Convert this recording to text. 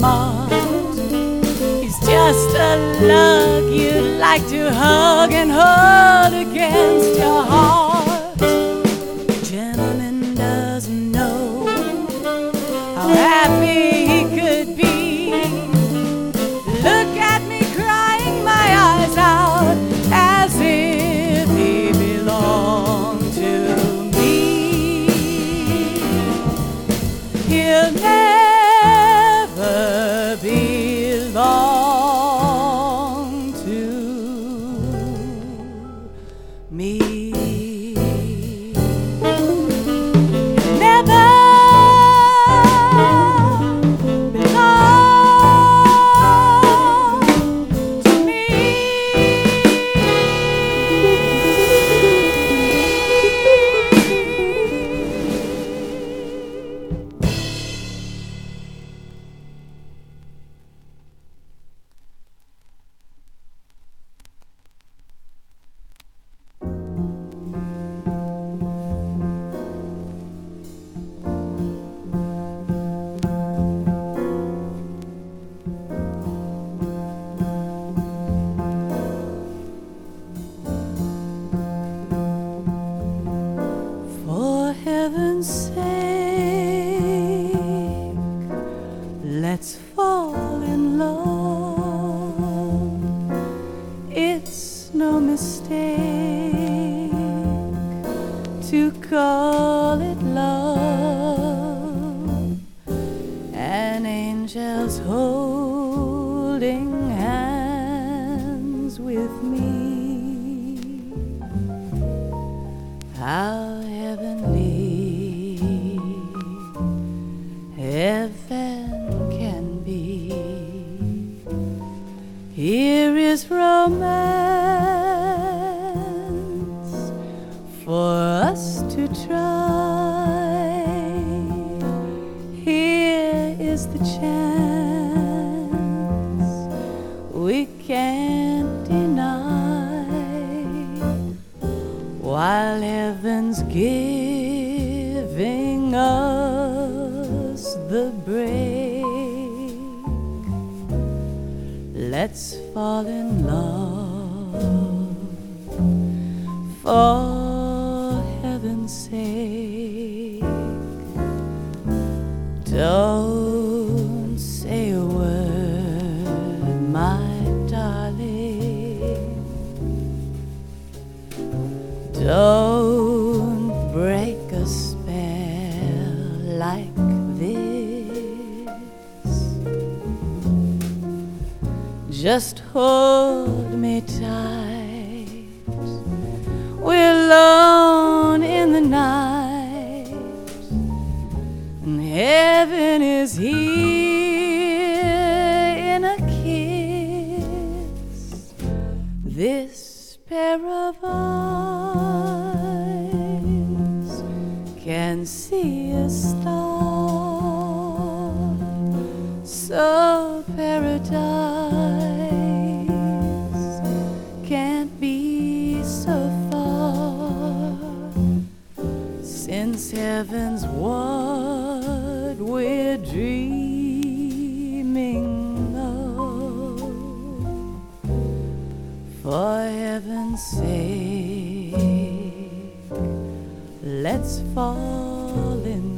Mars. He's just a lug you like to hug and hold against your heart. The gentleman doesn't know how happy he could be. Look at me crying my eyes out as if he belonged to me. He'll never belong to me. Never belong to me. For heaven's sake, let's fall in love. It's no mistake to call it love. An angel's holding hands with me. How heavenly heaven can be. Here is romance for us to try. Here is the chance we can't deny. While heaven's giving us the break, let's fall in love for heaven's sake. Don't say a word, my darling. Don't break a spell like this. Just hold me tight. We're alone in the night, and heaven is here in a kiss. This pair of eyes can see a star, so paradise can't be so far, since heaven's what we're dreaming of. For heaven's sake, let's fall in